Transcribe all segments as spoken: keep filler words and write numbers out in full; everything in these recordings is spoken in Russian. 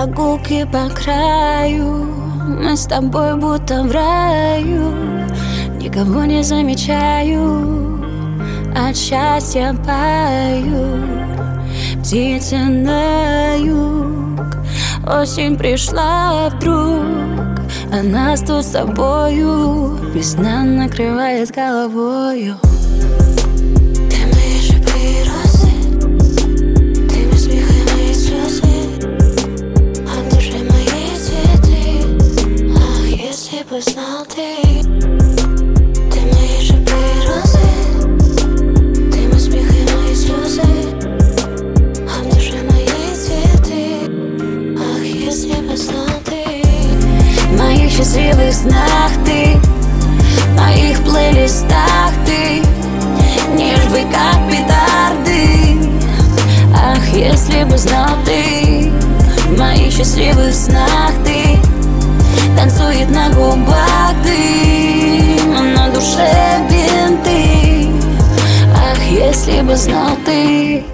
прогулки по краю, мы с тобой будто в раю. Никого не замечаю, от счастья пою. Птицы на юг, осень пришла вдруг, а нас тут с тобою весна накрывает головою. Знал ты, ты мои живые розы, ты мой смех и мои слезы, а в душе мои цветы. Ах, если бы знал ты, в моих счастливых снах ты, в моих плейлистах ты, нежный как петарды. Ах, если бы знал ты, в моих счастливых снах ты, танцует на губах дым, а на душе бинты. Ах, если бы знал ты.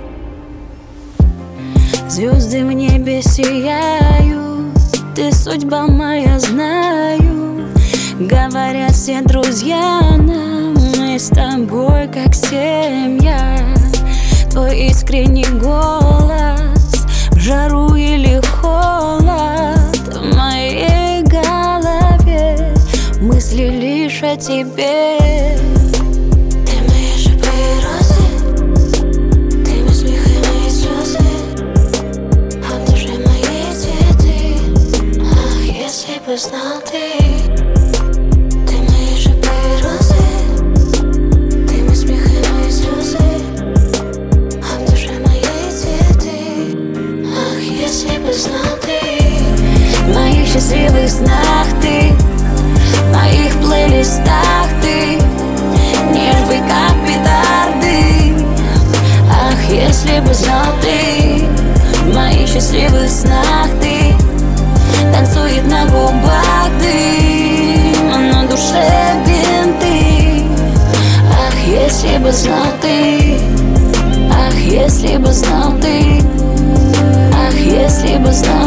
Звезды в небе сияют, ты судьба моя, знаю. Говорят все друзья нам, мы с тобой как семья. Твой искренний голос в жару или в холод, в моей голове мысли лишь о тебе. ты мои живые розы, ты мой смех и мои слезы, а в душе мои цветы. Ах, если бы знал ты, ты мои живые розы, ты мой смех и мои слезы, а в душе мои цветы. Ах, если бы знал ты, в моих счастливых снах ты, в моих плейлистах ты, нежный как петарды. Ах, если бы знал ты, в моих счастливых снах ты, танцует на губах дым, а на душе бинты. Ах, если бы знал ты, ах, если бы знал ты, ах, если бы знал.